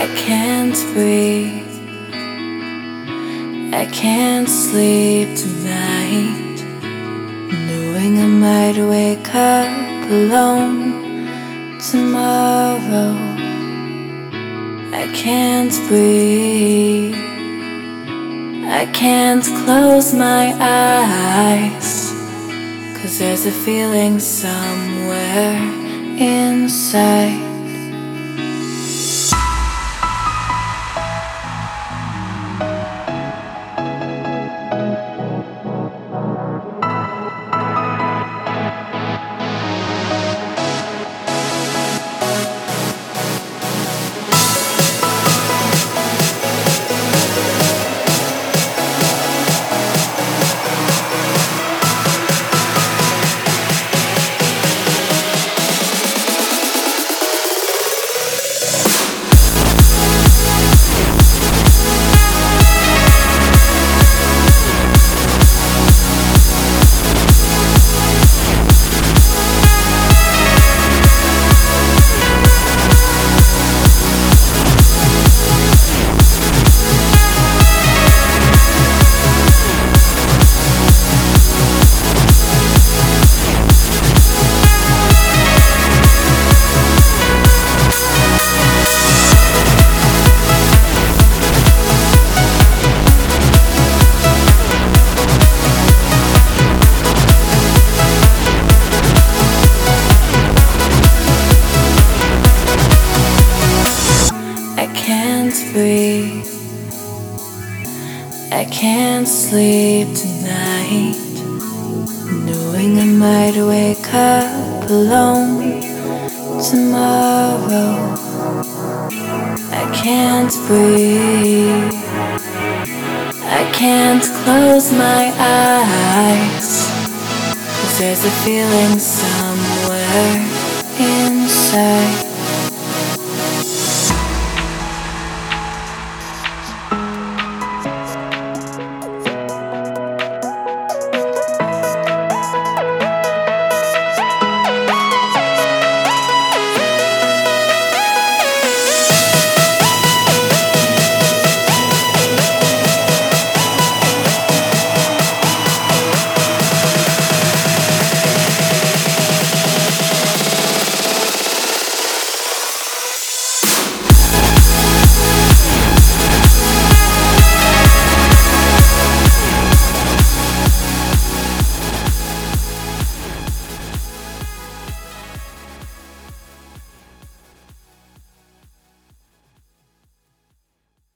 I can't breathe, I can't sleep tonight, knowing I might wake up alone tomorrow. I can't breathe, I can't close my eyes, 'cause there's a feeling somewhere inside. I can't breathe, I can't sleep tonight, knowing I might wake up alone tomorrow. I can't breathe, I can't close my eyes, 'cause there's a feeling somewhere inside.